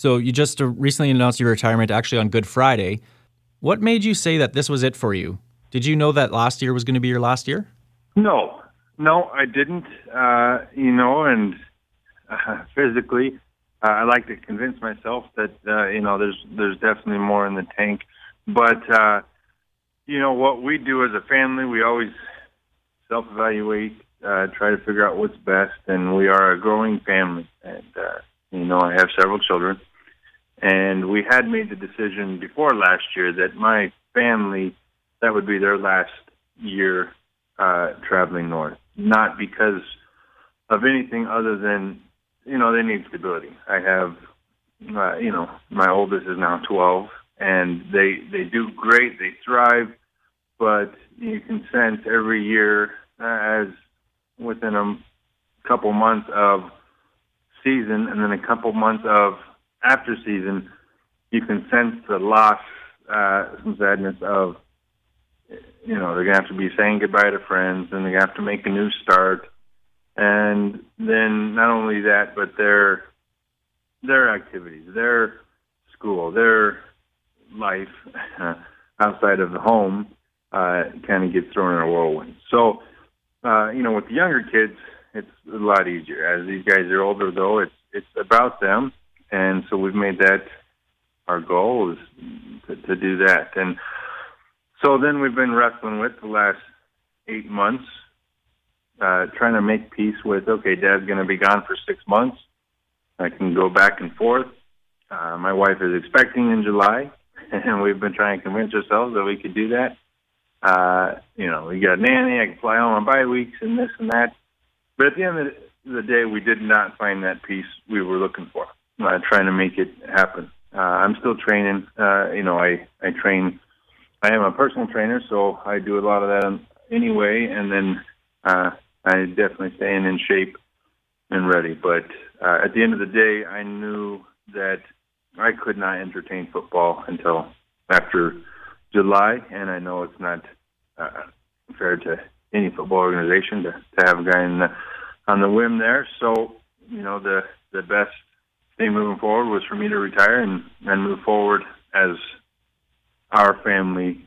So you just recently announced your retirement actually on Good Friday. What made you say that this was it for you? Did you know that last year was going to be your last year? No, I didn't. And physically, I like to convince myself that there's definitely more in the tank. But what we do as a family, we always self-evaluate, try to figure out what's best, and we are a growing family. And I have several children, and we had made the decision before last year that my family, that would be their last year traveling north. Not because of anything other than, they need stability. I have, my oldest is now 12, and they do great, they thrive, but you can sense every year as within a couple months of season and then a couple months of after season, you can sense the loss, some sadness of, they're going to have to be saying goodbye to friends, and they have to make a new start. And then not only that, but their activities, their school, their life outside of the home kind of gets thrown in a whirlwind. So, with the younger kids, it's a lot easier. As these guys are older, though, it's about them. And so we've made that our goal is to do that. And so then we've been wrestling with the last 8 months, trying to make peace with, okay, Dad's going to be gone for 6 months. I can go back and forth. My wife is expecting in July, and we've been trying to convince ourselves that we could do that. We got a nanny, I can fly home on bye weeks and this and that. But at the end of the day, we did not find that peace we were looking for, trying to make it happen. I'm still training. I train. I am a personal trainer, so I do a lot of that anyway, and then I definitely staying in shape and ready. But at the end of the day, I knew that I could not entertain football until after July, and I know it's not fair to any football organization to have a guy on the whim there. So, the best thing moving forward was for me to retire and move forward as our family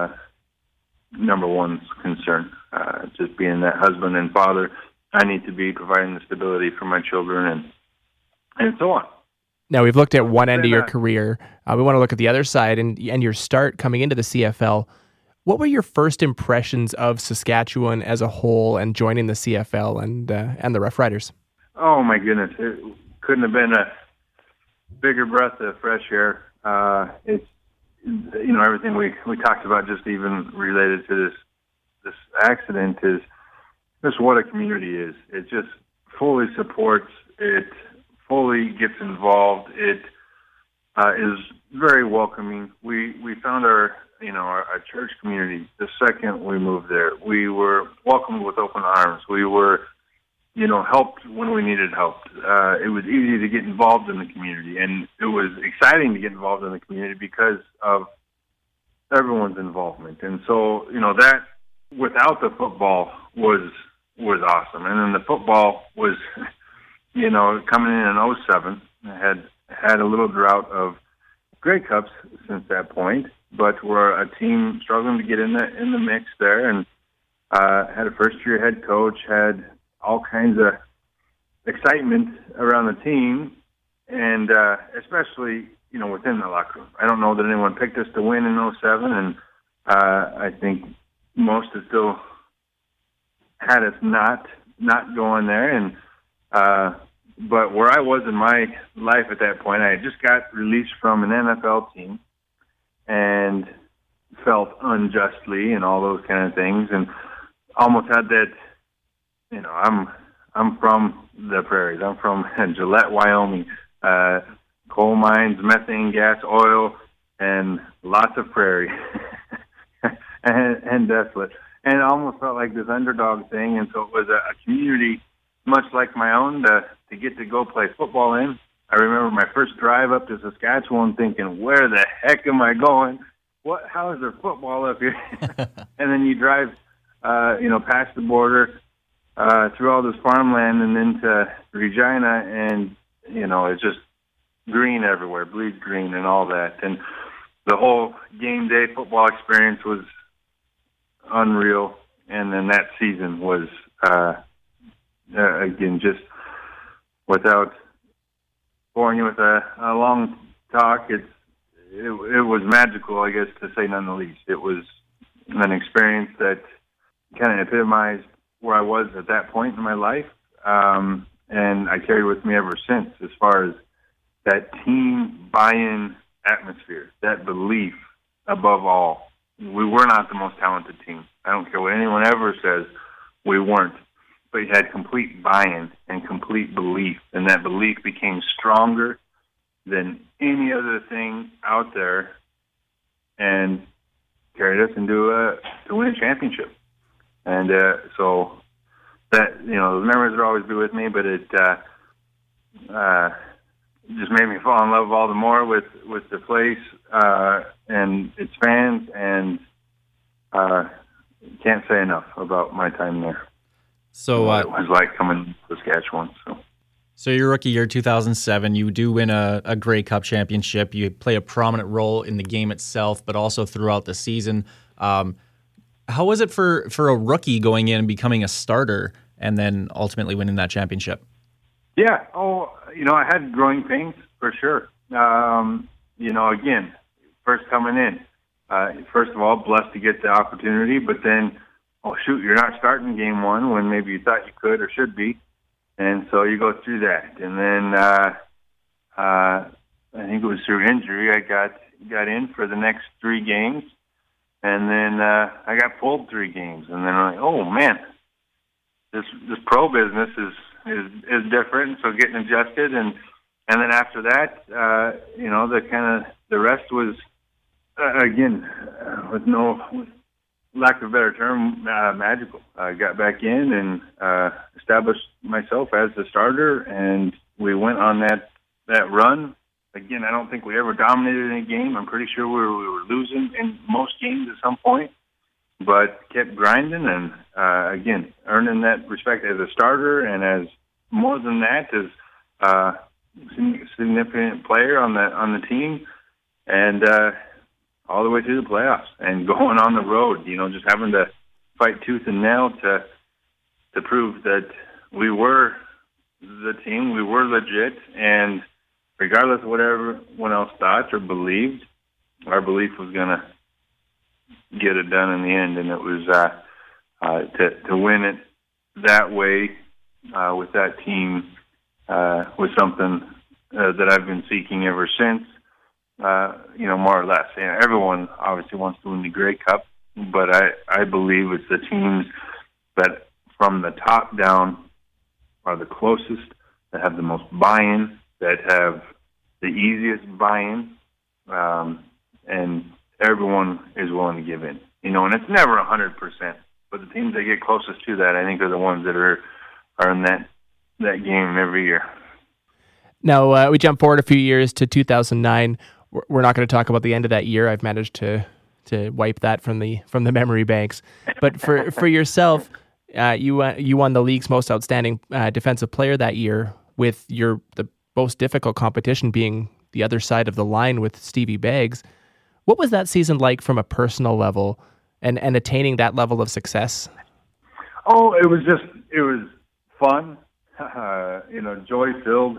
number one's concern. Just being that husband and father, I need to be providing the stability for my children and so on. Now, we've looked at one end of your career. We want to look at the other side and your start coming into the CFL. What were your first impressions of Saskatchewan as a whole and joining the CFL and the Rough Riders? Oh, my goodness. It couldn't have been a bigger breath of fresh air. It's, everything we talked about just even related to this accident is just what a community is. It just fully supports it, fully gets involved. It is very welcoming. We found our church community the second we moved there. We were welcomed with open arms. We were, helped when we needed help. It was easy to get involved in the community, and it was exciting to get involved in the community because of everyone's involvement. And so, that without the football was awesome. And then the football was, coming in 07. I had a little drought of Grey Cups since that point, but we're a team struggling to get in the mix there, and had a first-year head coach, had all kinds of excitement around the team, and especially, within the locker room. I don't know that anyone picked us to win in 07, and I think most have still had us not going there, and but where I was in my life at that point, I had just got released from an NFL team and felt unjustly and all those kind of things, and almost had that, I'm from the prairies. I'm from Gillette, Wyoming. Coal mines, methane gas, oil, and lots of prairie and desolate. And it almost felt like this underdog thing, and so it was a community much like my own to get to go play football in. I remember my first drive up to Saskatchewan thinking, where the heck am I going? How is there football up here? And then you drive, past the border, through all this farmland and into Regina, and, it's just green everywhere, bleed green and all that. And the whole game day football experience was unreal. And then that season was, again, just without boring you with a long talk, it was magical, I guess, to say none the least. It was an experience that kind of epitomized where I was at that point in my life, and I carried with me ever since, as far as that team buy-in atmosphere, that belief above all. We were not the most talented team. I don't care what anyone ever says, we weren't. But you had complete buy-in and complete belief, and that belief became stronger than any other thing out there, and carried us into to win a championship. And so that, those memories will always be with me, but it just made me fall in love all the more with the place and its fans, and can't say enough about my time there. So what it was like coming to Saskatchewan. So your rookie year, 2007, you do win a Grey Cup championship. You play a prominent role in the game itself, but also throughout the season. How was it for a rookie going in and becoming a starter and then ultimately winning that championship? Yeah. I had growing pains for sure. Again, first coming in, first of all, blessed to get the opportunity, but then, oh shoot, you're not starting game one when maybe you thought you could or should be. And so you go through that. And then, I think it was through injury, I got in for the next 3 games. And then, I got pulled 3 games. And then I'm like, oh man, this pro business is different. So getting adjusted. And then after that, the rest was, again, with lack of a better term, magical. I got back in and established myself as the starter, and we went on that run. Again, I don't think we ever dominated any game. I'm pretty sure we were losing in most games at some point, but kept grinding and, again, earning that respect as a starter, and as more than that, as a significant player on the team, and all the way through the playoffs and going on the road, just having to fight tooth and nail to prove that we were the team, we were legit, and regardless of what everyone else thought or believed, our belief was going to get it done in the end, and it was to win it that way with that team was something that I've been seeking ever since. More or less. Everyone obviously wants to win the Grey Cup, but I believe it's the teams that from the top down are the closest, that have the most buy-in, that have the easiest buy-in, and everyone is willing to give in. And it's never 100%, but the teams that get closest to that, I think, are the ones that are in that game every year. Now, we jump forward a few years to 2009. We're not going to talk about the end of that year. I've managed to wipe that from the memory banks. But for yourself, you won the league's most outstanding defensive player that year, with the most difficult competition being the other side of the line with Stevie Beggs. What was that season like from a personal level, and attaining that level of success? Oh, it was fun, joy-filled.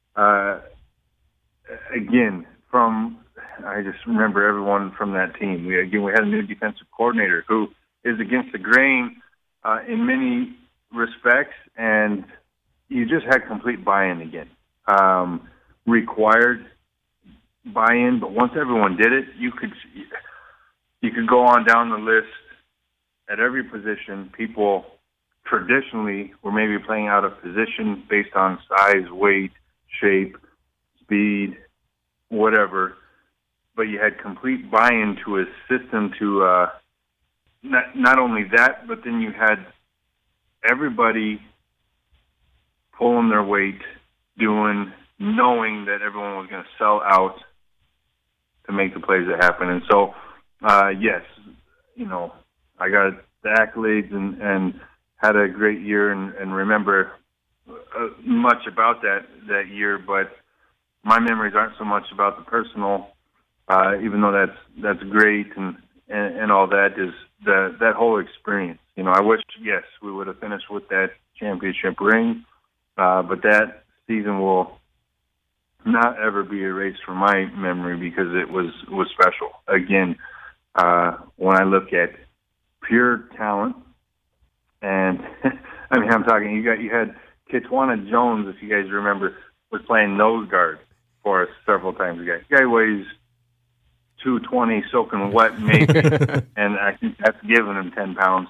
Again, I just remember everyone from that team. We had a new defensive coordinator who is against the grain in many respects, and you just had complete buy-in again. Required buy-in, but once everyone did it, you could go on down the list at every position. People traditionally were maybe playing out of position based on size, weight, shape, speed, whatever, but you had complete buy-in to a system to not only that, but then you had everybody pulling their weight, knowing that everyone was going to sell out to make the plays that happen. And so, yes, I got the accolades and had a great year and remember much about that year, but my memories aren't so much about the personal, even though that's great and all that, is that whole experience. I wish, yes, we would have finished with that championship ring, but that season will not ever be erased from my memory because it was special. Again, when I look at pure talent, and I mean, I'm talking, you had Kitwana Jones, if you guys remember, was playing nose guard for us several times. The guy weighs 220 soaking wet, maybe, and I think that's giving him 10 pounds.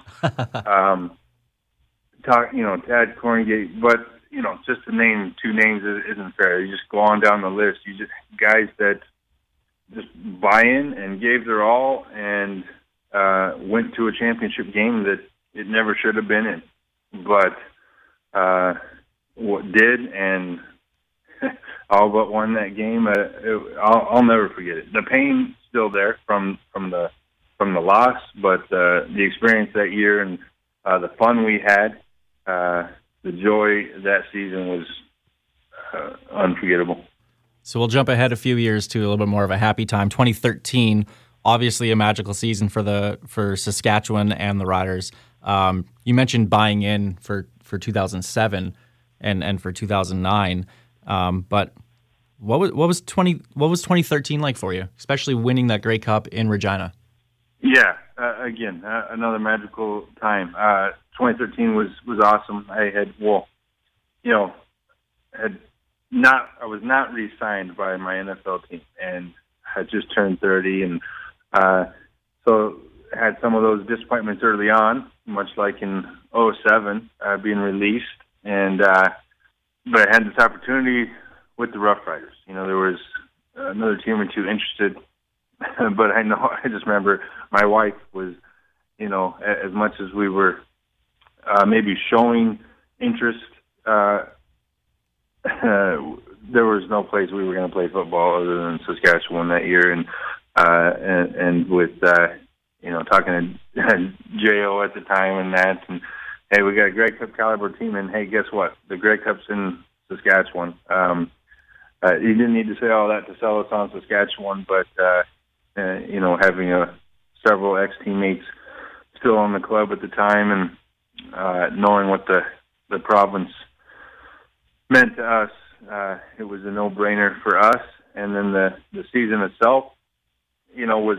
Tad Corngate, but just to name two names isn't fair. You just go on down the list. You just guys that just buy in and gave their all and went to a championship game that it never should have been in, but what did, and all but won that game. I'll never forget it. The pain still there from the loss, but the experience that year and the fun we had, the joy that season was unforgettable. So we'll jump ahead a few years to a little bit more of a happy time. 2013, obviously a magical season for Saskatchewan and the Riders. You mentioned buying in for 2007 and for 2009, but what was 2013 like for you, especially winning that Grey Cup in Regina? Yeah, again, another magical time. 2013 was awesome. I was not re-signed by my NFL team, and had just turned 30, and so had some of those disappointments early on, much like in 2007, being released, and but I had this opportunity with the Rough Riders. There was another team or two interested, but I just remember my wife was, as much as we were maybe showing interest, there was no place we were going to play football other than Saskatchewan that year, and with talking to J.O. at the time and that, and hey, we got a Grey Cup caliber team, and hey, guess what? The Grey Cup's in Saskatchewan. You didn't need to say all that to sell us on Saskatchewan, but having several ex-teammates still on the club at the time, and knowing what the province meant to us, it was a no-brainer for us. And then the season itself, was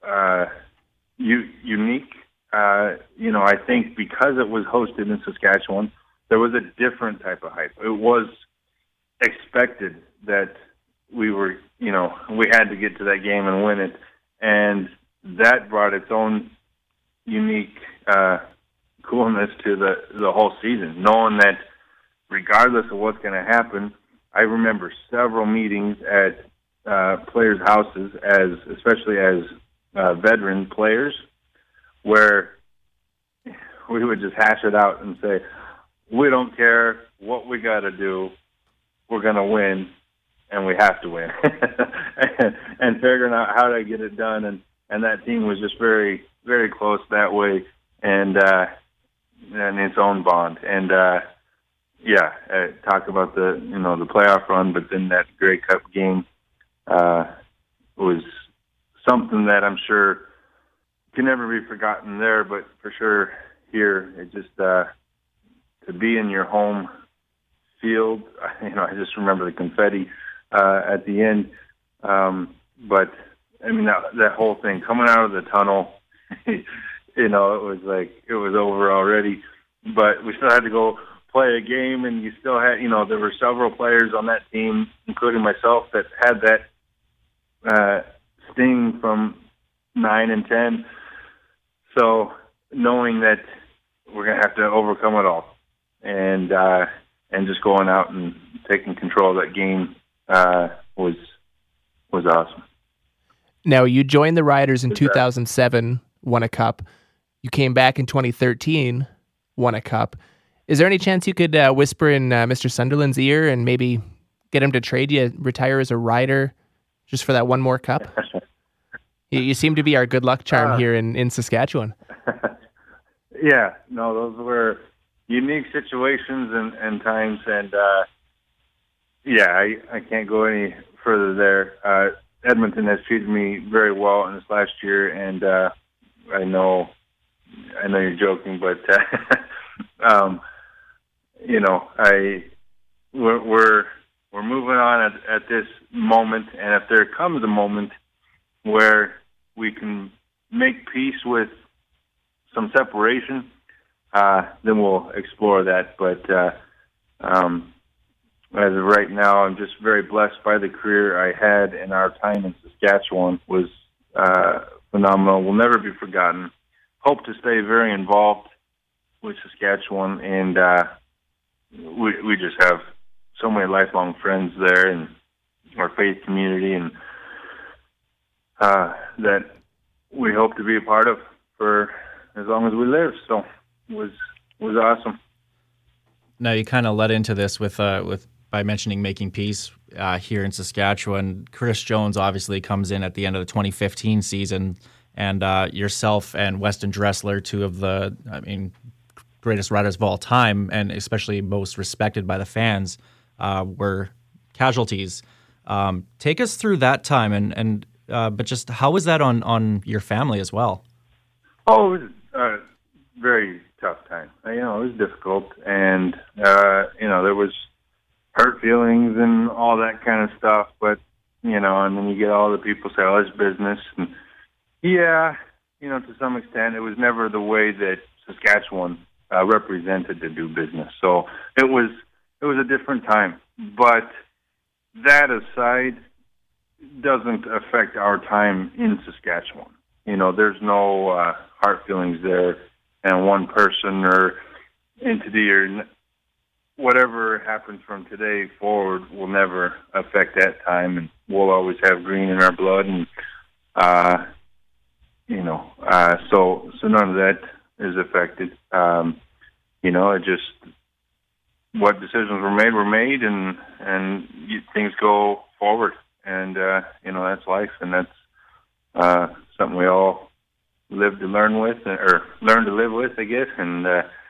unique. I think because it was hosted in Saskatchewan, there was a different type of hype. It was expected that we had to get to that game and win it, and that brought its own unique coolness to the whole season, knowing that regardless of what's going to happen. I remember several meetings at players' houses, especially as veteran players, where we would just hash it out and say, we don't care what we got to do, we're going to win, and we have to win. and figuring out how to get it done, and that team was just very, very close that way, and its own bond. And talk about the playoff run, but then that Grey Cup game was something that I'm sure can never be forgotten there, but for sure here, it just to be in your home field. I just remember the confetti at the end. But I mean, that whole thing coming out of the tunnel, it was like it was over already. But we still had to go play a game, and you still had, there were several players on that team, including myself, that had that sting from 9 and 10. So knowing that we're going to have to overcome it all, and just going out and taking control of that game was awesome. Now, you joined the Riders in 2007, won a cup. You came back in 2013, won a cup. Is there any chance you could whisper in Mr. Sunderland's ear and maybe get him to trade you, retire as a Rider, just for that one more cup? You seem to be our good luck charm here in Saskatchewan. Yeah, no, those were unique situations and times, and Yeah, I can't go any further there. Edmonton has treated me very well in this last year, and I know you're joking, but you know, we're moving on at this moment, and if there comes a moment where we can make peace with some separation, then we'll explore that. But as of right now, I'm just very blessed by the career I had, and our time in Saskatchewan was phenomenal. Will never be forgotten. Hope to stay very involved with Saskatchewan, and we just have so many lifelong friends there, and our faith community, and that we hope to be a part of for as long as we live. So it was awesome. Now you kind of led into this with by mentioning making peace here in Saskatchewan. Chris Jones obviously comes in at the end of the 2015 season, and yourself and Weston Dressler, two of the greatest riders of all time, and especially most respected by the fans, were casualties. Take us through that time, and but just how was that on your family as well? Oh, it was a very tough time. It was difficult, and there was hurt feelings and all that kind of stuff. But and then you get all the people say, "Oh, it's business," and to some extent, it was never the way that Saskatchewan represented to do business. So it was a different time. But that aside, doesn't affect our time in Saskatchewan. There's no hard feelings there, and one person or entity or whatever happens from today forward will never affect that time, and we'll always have green in our blood, and so none of that is affected. It just what decisions were made, and things go forward, and that's life, and that's something we all live to learn with, or learn to live with, I guess, and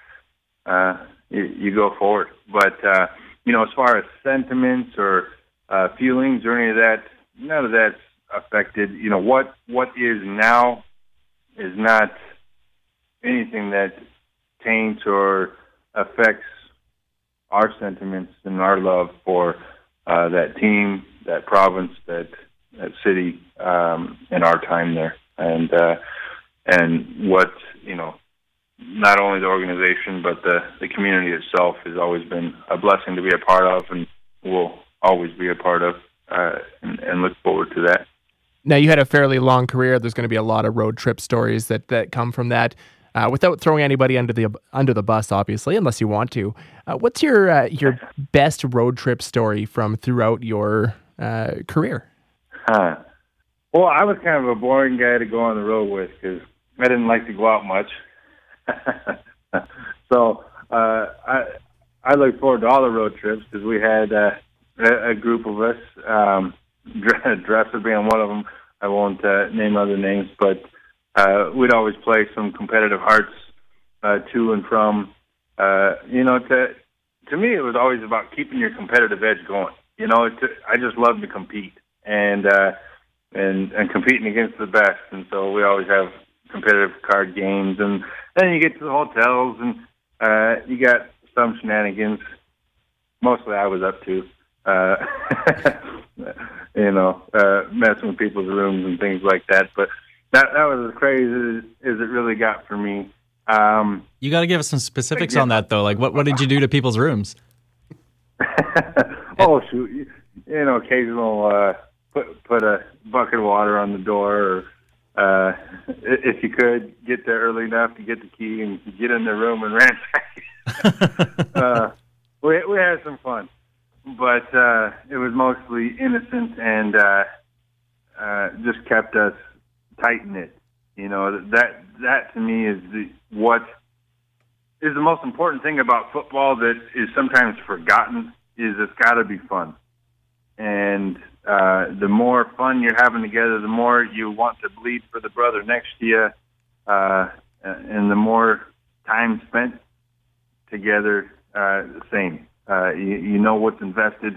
you go forward. But as far as sentiments or feelings or any of that, none of that's affected. What is now is not anything that taints or affects our sentiments and our love for that team, that province, that city, and our time there, and what not only the organization but the community itself has always been a blessing to be a part of, and will always be a part of, and look forward to that. Now, you had a fairly long career. There's going to be a lot of road trip stories that come from that. Without throwing anybody under the bus, obviously, unless you want to, what's your best road trip story from throughout your career? Well, I was kind of a boring guy to go on the road with because I didn't like to go out much. So I look forward to all the road trips because we had a group of us, Dresser being one of them. I won't name other names, but we'd always play some competitive hearts to and from. To me, it was always about keeping your competitive edge going. I just love to compete and competing against the best, and so we always have competitive card games, and then you get to the hotels, and you got some shenanigans. Mostly, I was up to. Messing with people's rooms and things like that, but that was as crazy as it really got for me. You got to give us some specifics on that, though. Like, what did you do to people's rooms? Oh, shoot. Occasional put a bucket of water on the door, or if you could, get there early enough to get the key and get in the room and ransack. We had some fun, but it was mostly innocent and just kept us tight-knit. That to me is what is the most important thing about football that is sometimes forgotten, is it's got to be fun. And the more fun you're having together, the more you want to bleed for the brother next to you, and the more time spent together, the same. You know what's invested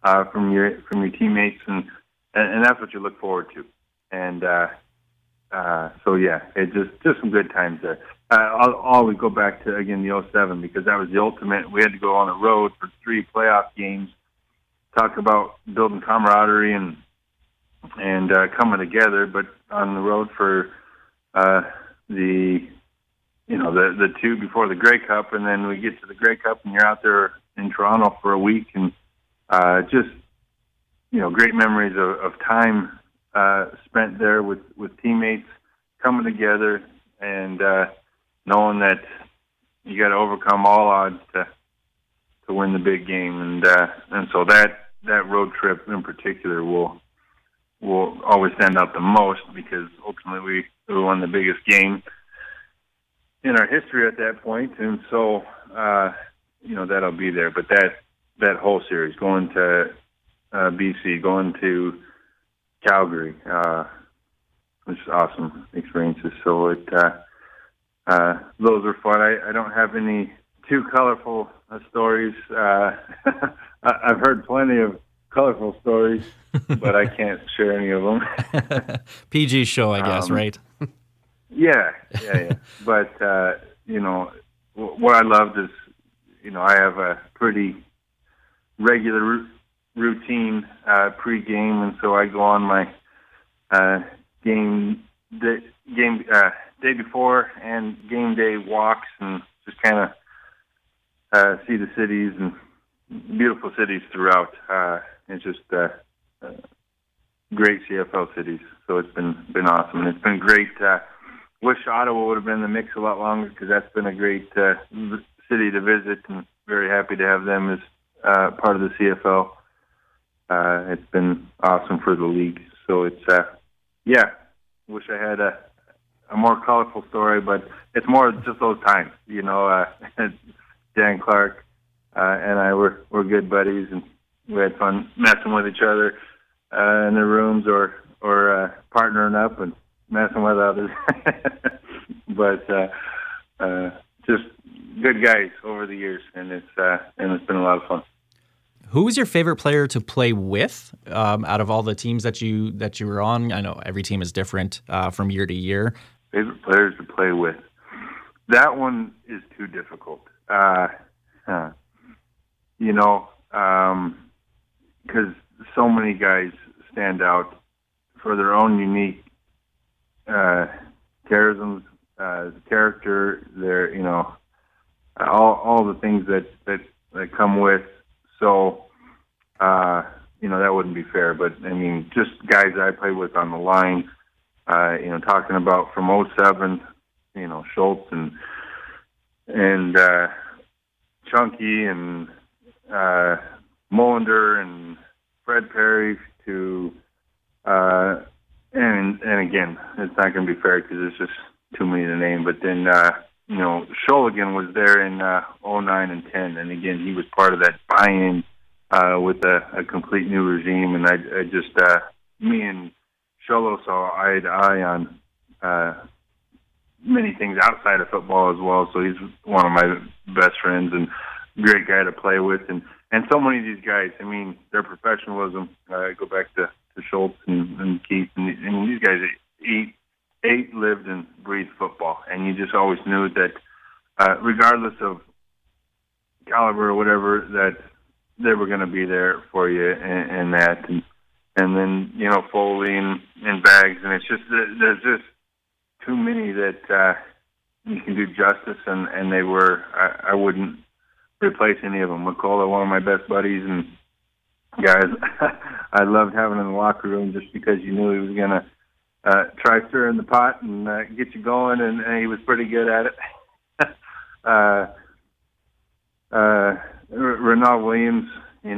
from your teammates, and that's what you look forward to. And so yeah, it just some good times there. I'll always go back to again the '07 because that was the ultimate. We had to go on the road for 3 playoff games. Talk about building camaraderie and coming together, but on the road for the 2 before the Grey Cup, and then we get to the Grey Cup, and you're out there in Toronto for a week, and just great memories of time spent there with teammates, coming together, and knowing that you got to overcome all odds to win the big game, and so that road trip in particular will always stand out the most because ultimately we won the biggest game in our history at that point, and so that'll be there. But that whole series, going to BC, going to Calgary, which is awesome experiences. So those were fun. I don't have any too colorful stories. I've heard plenty of colorful stories, but I can't share any of them. PG show, I guess, right? Yeah. But what I loved is, I have a pretty regular routine pre-game, and so I go on my game day before and game day walks, and just kind of see the cities and beautiful cities throughout. It's just great CFL cities, so it's been awesome, and it's been great. Wish Ottawa would have been in the mix a lot longer because that's been a great city to visit, and very happy to have them as part of the CFL. It's been awesome for the league, so it's wish I had a more colorful story, but it's more just those times. Dan Clark and I were good buddies, and we had fun messing with each other in the rooms or partnering up and messing with others. But just good guys over the years, and it's been a lot of fun. Who was your favorite player to play with out of all the teams that you were on? I know every team is different from year to year. Favorite players to play with. That one is too difficult. Because so many guys stand out for their own unique charisms, character, their all the things that come with. So that wouldn't be fair. But I mean, just guys I played with on the line. Talking about from '07, Schultz and Chunky and Molander and Fred Perry to and again, it's not going to be fair because it's just too many to name. But then Sholigan was there in '09 and '10, and again he was part of that buy-in with a complete new regime. And I just me and Sholo saw eye to eye on many things outside of football as well. So he's one of my best friends and great guy to play with. And so many of these guys, I mean, their professionalism, go back to Schultz and Keith, and these guys ate, lived, and breathed football. And you just always knew that regardless of caliber or whatever, that they were going to be there for you and that. And then, Foley and Bags, and it's just, there's just too many that you can do justice, and they were, I wouldn't replace any of them. McCullough, one of my best buddies, and guys I loved having in the locker room just because you knew he was going to try stirring the pot and get you going, and he was pretty good at it. Renal Williams,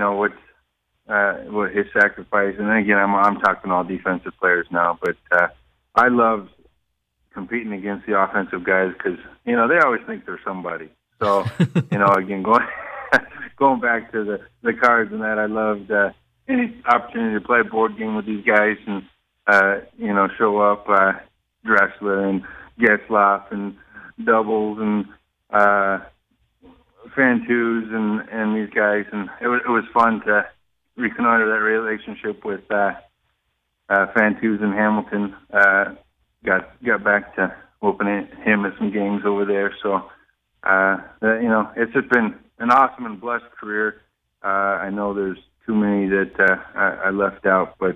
what his sacrifice, and again, I'm talking all defensive players now, but I love competing against the offensive guys because they always think they're somebody. So again, going back to the cards and that, I loved any opportunity to play a board game with these guys and show up Dressler and Getzlaff and Doubles and Fantus and these guys, and it was fun to reconnoiter that relationship with Fantuz in Hamilton. Got back to opening him at some games over there. So, it's just been an awesome and blessed career. I know there's too many that I left out, but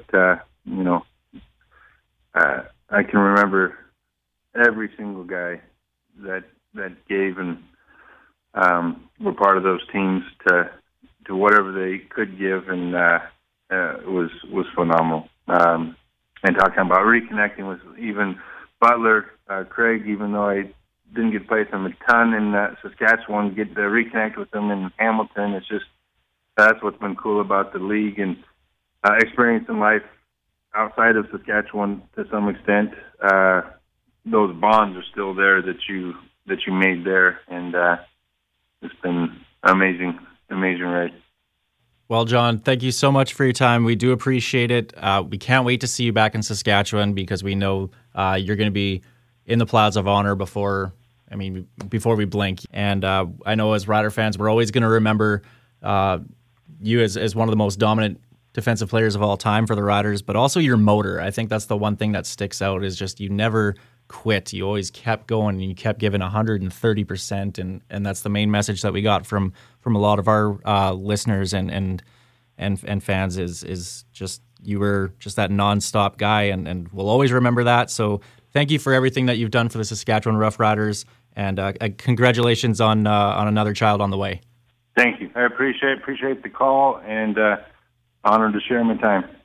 I can remember every single guy that gave and were part of those teams to whatever they could give, and it was phenomenal. And talking about reconnecting with even Butler, Craig, even though I didn't get to play with him a ton in Saskatchewan, get to reconnect with them in Hamilton. It's just, that's what's been cool about the league, and experiencing life outside of Saskatchewan to some extent. Those bonds are still there that you made there, and it's been amazing ride. Well, John, thank you so much for your time. We do appreciate it. We can't wait to see you back in Saskatchewan, because we know you're going to be in the Clouds of Honor before we blink. And I know as Rider fans, we're always going to remember you as one of the most dominant defensive players of all time for the Riders, but also your motor. I think that's the one thing that sticks out, is just you never quit. You always kept going, and you kept giving 130%, and that's the main message that we got from a lot of our listeners and fans is just, you were just that nonstop guy, and we'll always remember that. So thank you for everything that you've done for the Saskatchewan Roughriders, and congratulations on another child on the way. Thank you. I appreciate the call, and honored to share my time.